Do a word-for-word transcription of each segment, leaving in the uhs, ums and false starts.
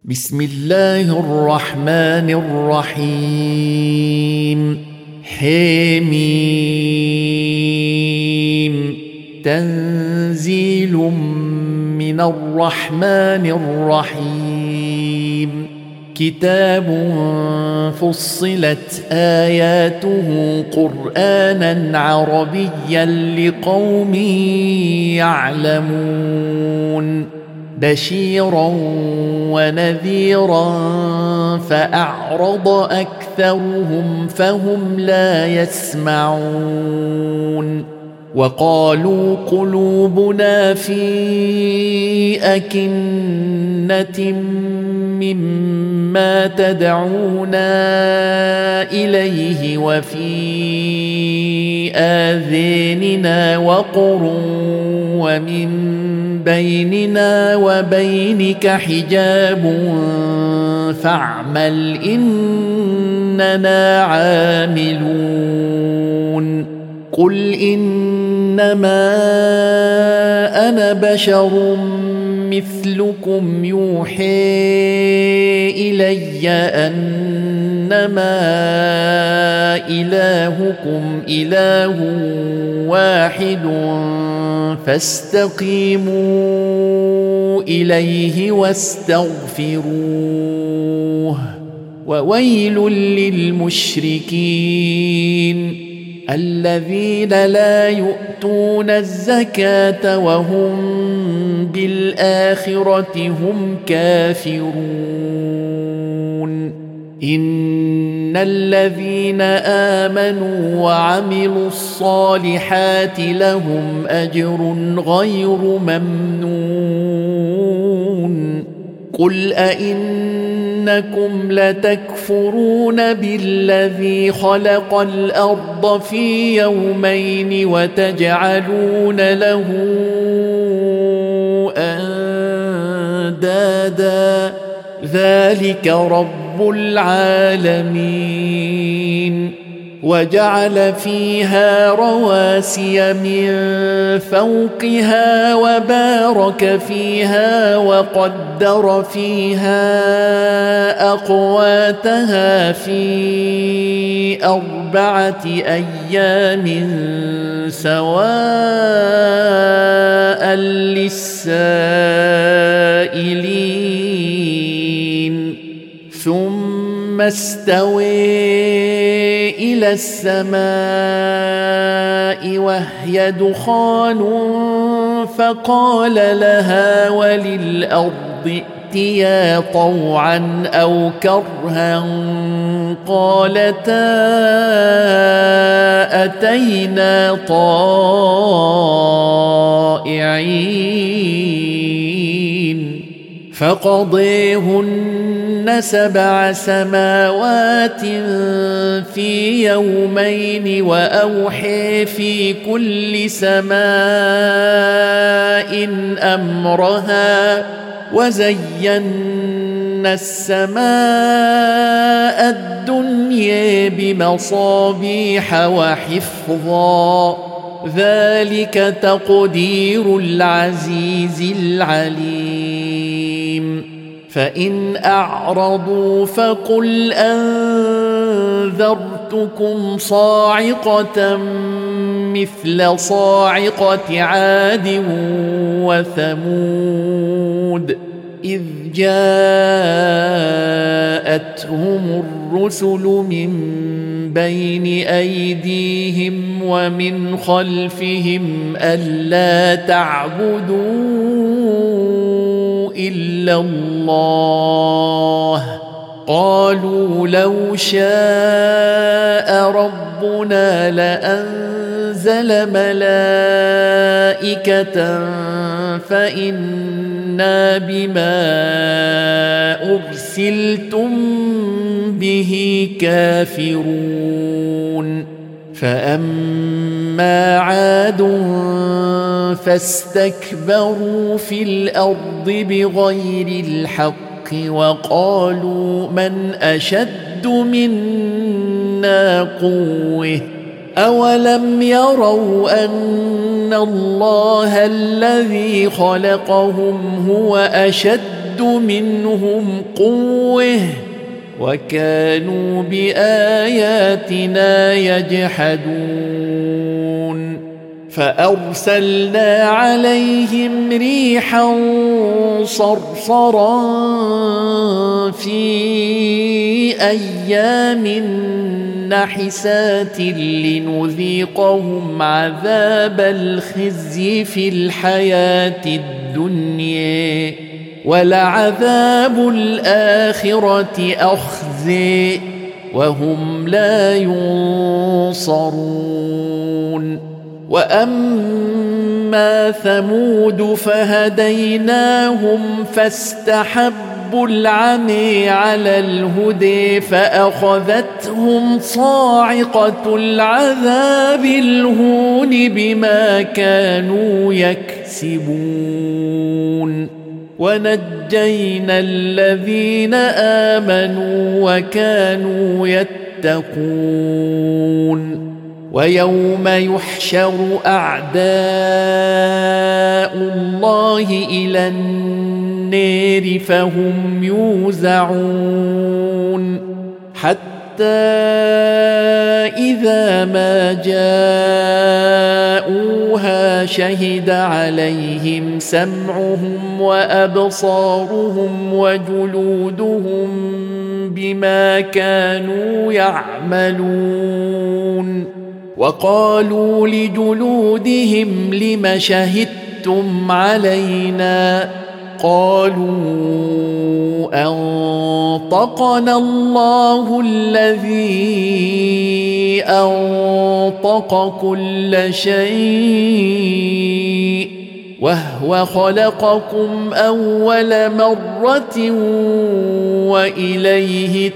بسم الله الرحمن الرحيم. حميم. تنزيل من الرحمن الرحيم. كتاب فصلت آياته قرآنا عربيا لقوم يعلمون بشيرا ونذيرا فأعرض أكثرهم فهم لا يسمعون. وقالوا قلوبنا في أكنة مما تدعونا إليه وفي آذاننا وقر ومن بيننا وبينك حجاب فاعمل إننا عاملون. قل إنما أنا بشر مثلكم يوحي إلي أنما إلهكم إله واحد فاستقيموا إليه واستغفروه. وويل للمشركين الذين لا يؤتون الزكاة وهم بالآخرة هم كافرون. إن الذين آمنوا وعملوا الصالحات لهم أجر غير ممنون. قل أئنكم لتكفرون بالذي خلق الأرض في يومين وتجعلون له أندادا ذلك رب العالمين. وجعل فيها رواسي من فوقها وبارك فيها وقدر فيها أقواتها في أربعة أيام سواء للسائلين. ثم استوى إلى السماء وهي دخان فقال لها وللأرض ائتيا طوعا أو كرها قالتا أتينا طائعين. فقضيهن سبع سماوات في يومين وأوحي في كل سماء أمرها وزينا السماء الدنيا بمصابيح وحفظا ذلك تقدير العزيز العليم. فإن أعرضوا فقل أنذرتكم صاعقة مثل صاعقة عاد وثمود إذ جاءتهم الرسل من بين أيديهم ومن خلفهم ألا تعبدوا إلا الله قالوا لو شاء ربنا لأنزل ملائكة فإنا بما أرسلتم به كافرون. فأما عاد فاستكبروا في الأرض بغير الحق وقالوا من أشد منا قوة أولم يروا أن الله الذي خلقهم هو أشد منهم قوة وكانوا بآياتنا يجحدون فأرسلنا عليهم ريحا صرصرا في أيام نحسات لنذيقهم عذاب الخزي في الحياة الدنيا ولعذاب الآخرة أخزي وهم لا ينصرون وأما ثمود فهديناهم فاستحبوا العمي على الهدى فأخذتهم صاعقة العذاب الهون بما كانوا يكسبون ونجينا الذين آمنوا وكانوا يتقون ويوم يحشر أعداء الله إلى النار فهم يوزعون حتى إذا ما جاءوها شهد عليهم سمعهم وأبصارهم وجلودهم بما كانوا يعملون وقالوا لجلودهم لم شهدتم علينا قالوا أنطقنا الله الذي أنطق كل شيء وهو خلقكم أول مرة وإليه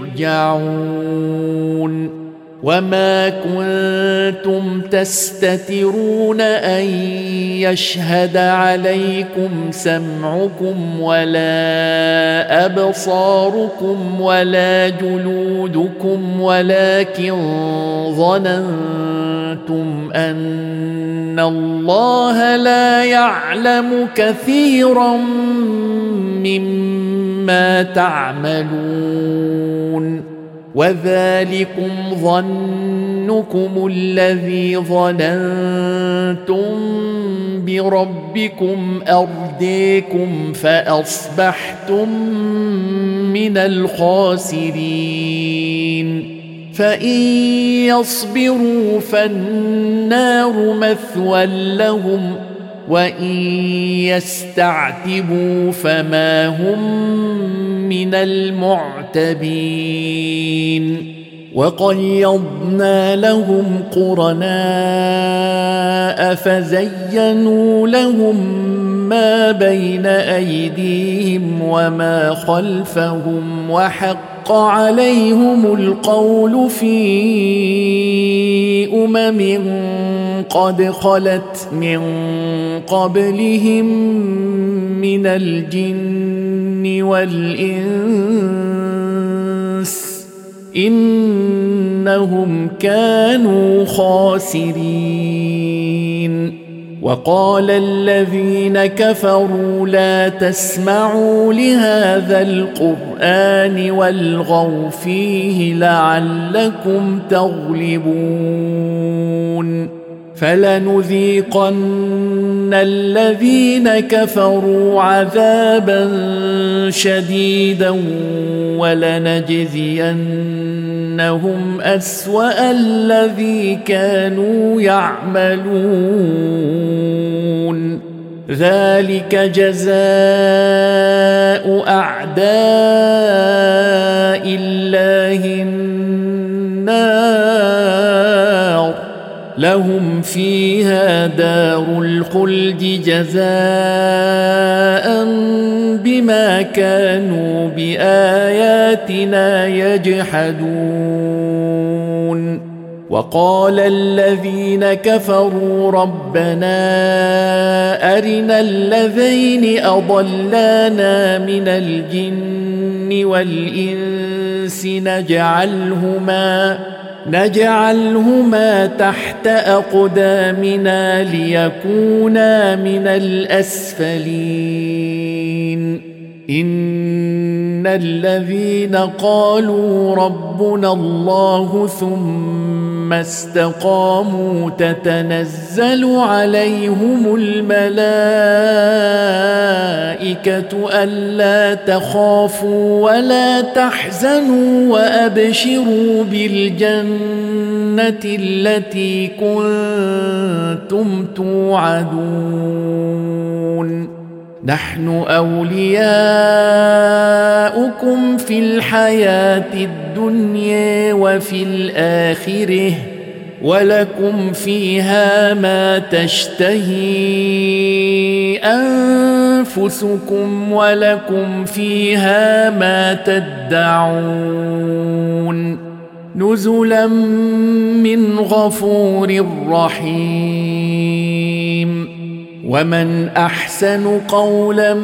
ترجعون وما كنتم تستترون أن يشهد عليكم سمعكم ولا أبصاركم ولا جلودكم ولكن ظننتم أن الله لا يعلم كثيرا مما تعملون وذلكم ظنكم الذي ظننتم بربكم أرديكم فأصبحتم من الخاسرين فإن يصبروا فالنار مثوى لهم وإن يستعتبوا فما هم من المعتبين وقيضنا لهم قرناء فزينوا لهم ما بين أيديهم وما خلفهم وحق عليهم القول في أمم قد خلت من قبلهم من الجن والإنس إنهم كانوا خاسرين وقال الذين كفروا لا تسمعوا لهذا القرآن والغوا فيه لعلكم تغلبون فلنذيقن الذين كفروا عذابا شديدا ولنجزينهم أسوأ الذي كانوا يعملون ذلك جزاء أعداء الله النار لهم فيها دار الخلد جزاء بما كانوا بآياتنا يجحدون وقال الذين كفروا ربنا أرنا الذين أضلانا من الجن والإنس نجعلهما نجعلهما تحت أقدامنا ليكونا من الأسفلين إن الذين قالوا ربنا الله ثم استقاموا تتنزل عليهم الملائكة ألا تخافوا ولا تحزنوا وأبشروا بالجنة التي كنتم توعدون نحن أولياؤكم في الحياة الدنيا وفي الآخرة ولكم فيها ما تشتهي أنفسكم ولكم فيها ما تدعون نزلا من غفور رحيم ومن أحسن قولا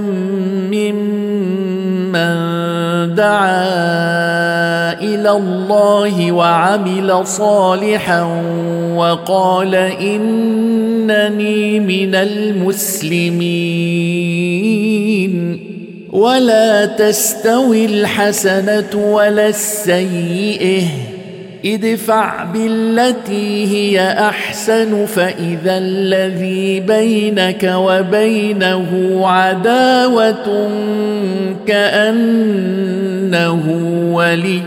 ممن دعا إلى الله وعمل صالحا وقال إنني من المسلمين ولا تستوي الحسنة ولا السيئة ادفع بالتي هي أحسن فإذا الذي بينك وبينه عداوة كأنه ولي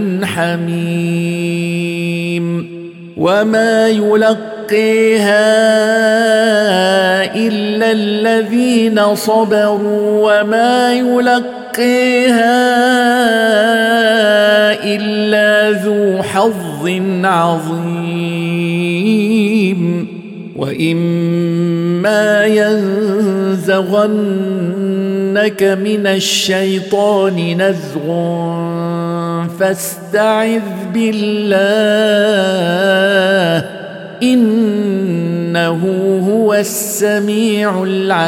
حميم وما يلقيها إلا الذين صبروا وما يلقيها إلا ذو حظ عظيم وإما ينزغنك من الشيطان نزغ فاستعذ بالله إنه هو السميع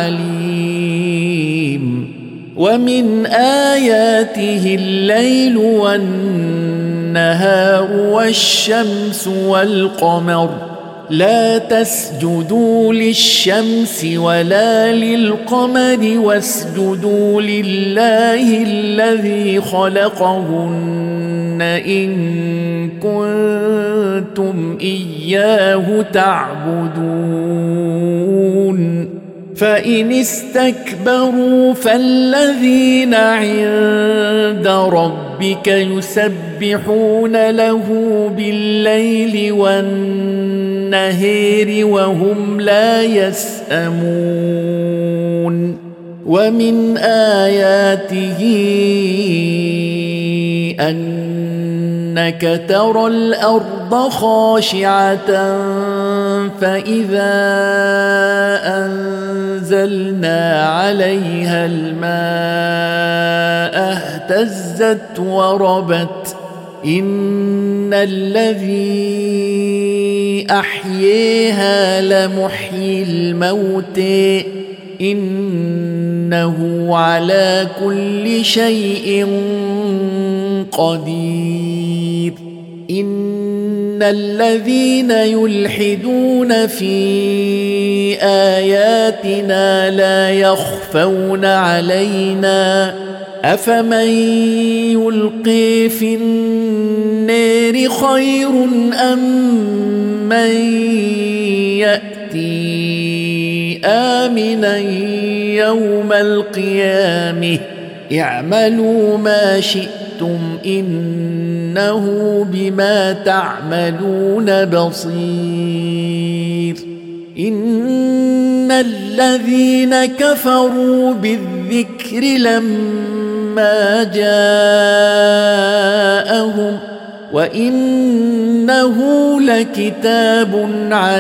العليم ومن آياته الليل والنهار والشمس والقمر لا تسجدوا للشمس ولا للقمر واسجدوا لله الذي خلقهن إن كنتم إياه تعبدون فإن استكبروا فالذين عند ربك يسبحون له بالليل والنهار وهم لا يسأمون ومن آياته أنك ترى الأرض خاشعة فإذا أنزلنا عليها الماء اهتزت وربت إن الذي أحييها لمحيي الموت إنه على كل شيء قدير إن الذين يلحدون في آياتنا لا يخفون علينا أفمن يلقي في النار خير أم من يأتي آمنا يوم القيامة اعملوا ما شئتم إنه بما تعملون بصير إن الذين كفروا بالذكر لما جاءهم وإنه لكتاب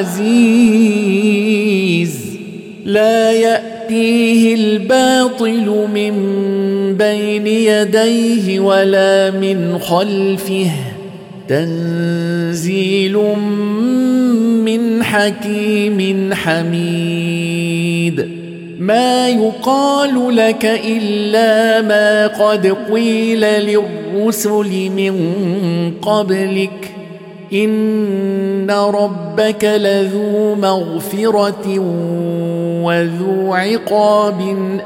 عزيز لا يأتيه الباطل من بين يديه ولا من خلفه تنزيل من حكيم حميد ما يقال لك إلا ما قد قيل للرسل من قبلك إن ربك لذو مغفرة وذو عقاب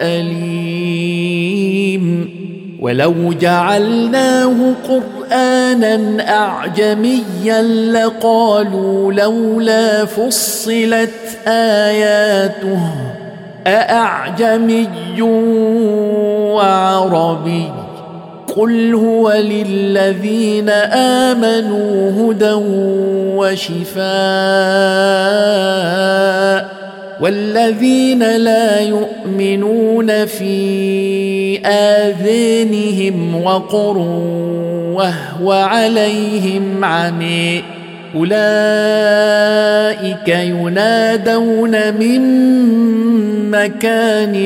أليم ولو جعلناه قرآنا أعجميا لقالوا لولا فصلت آياته أأعجمي وعربي قل هو للذين آمنوا هدى وشفاء والذين لا يؤمنون في آذانهم وقر وهو عليهم عمي أولئك ينادون من مكان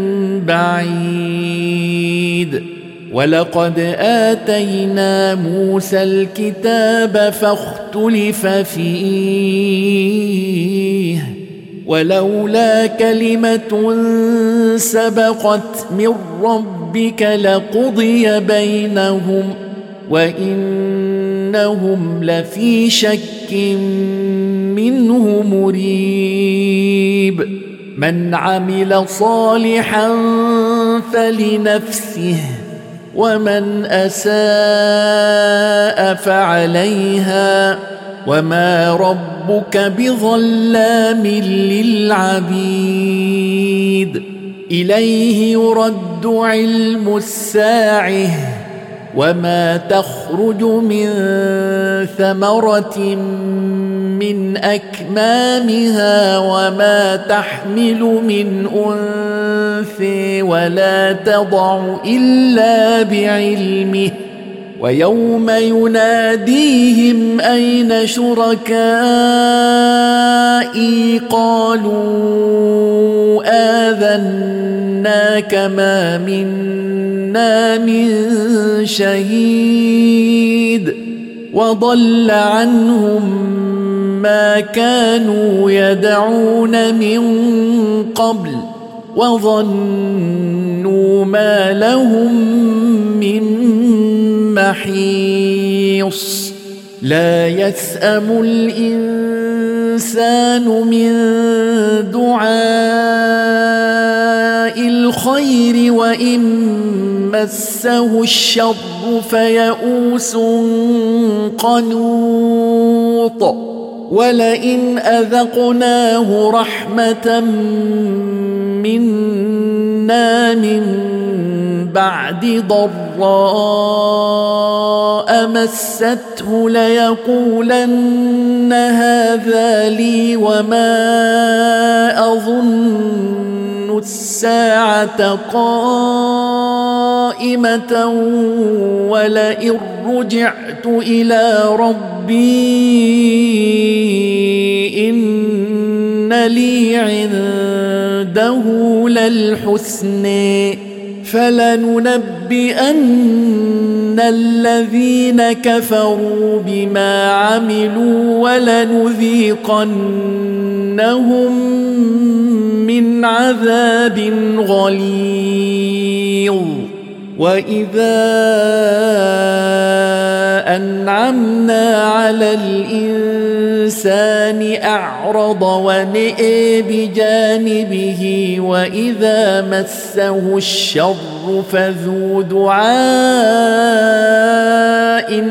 بعيد ولقد آتينا موسى الكتاب فاختلف فيه ولولا كلمة سبقت من ربك لقضي بينهم وإنهم لفي شك منه مريب من عمل صالحا فلنفسه ومن أساء فعليها وما ربك بظلام للعبيد إليه يرد علم الساعة وما تخرج من ثمرة من أكمامها وما تحمل من أنثى ولا تضع إلا بعلمه ويوم يناديهم أين شركائي قالوا آذناك ما منا من شهيد وضل عنهم ما كانوا يدعون من قبل وظنوا ما لهم من محيص لا يسأم الإنسان من دعاء الخير وإن مسه الشر فيئوس قنوط ولئن أذقناه رحمة منا من بعد ضراء مسته ليقولن هذا لي وما أظن الساعة قائمة ولئن رجعت إلى ربي إن لي عنده للحسنى فلننبئن الذين كفروا بما عملوا ولنذيقنهم من عذاب غليظ وإذا أنعمنا على الإنسان أعرض ونئ بجانبه وإذا مسه الشر فذو دعاء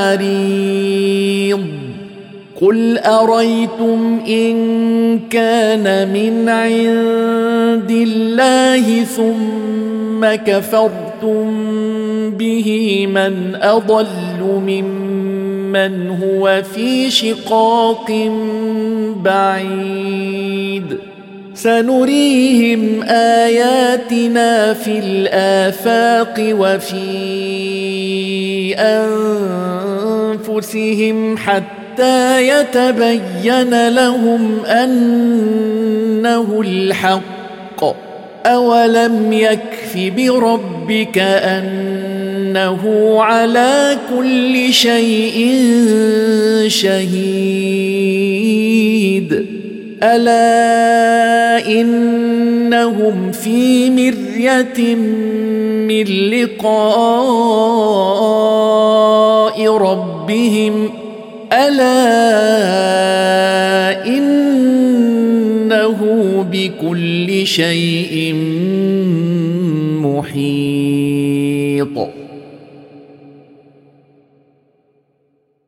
عريض قل أريتم إن كان من عند الله ثم كفرتم به من أضل ممن هو في شقاق بعيد سنريهم آياتنا في الآفاق وفي أنفسهم حتى يتبين لهم أنه الحق أولم يكف بربك أنه على كل شيء شهيد ألا إنهم في مرية من لقاء ربهم ألا إنه بكل شيء